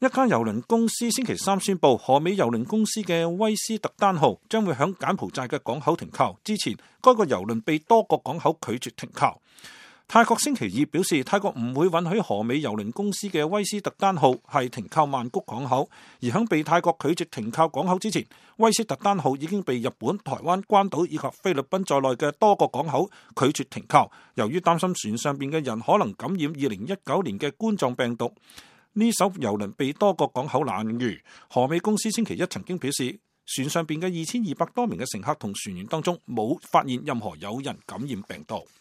一家郵輪公司星期三宣布，河美郵輪公司嘅威斯特丹號將會響柬埔寨嘅港口停靠。之前，該個郵輪被多個港口拒絕停靠。泰國星期二表示，泰國唔會允許河美郵輪公司嘅威斯特丹號係停靠曼谷港口，而響被泰國拒絕停靠港口之前，威斯特丹號已經被日本、台灣、關島以及菲律賓在內嘅多個港口拒絕停靠。由於擔心船上邊嘅人可能感染2019年嘅冠狀病毒，呢艘郵輪被多個港口攔漁。河美公司星期一曾經表示，船上邊嘅2200多名嘅乘客同船員當中冇發現任何有人感染病毒。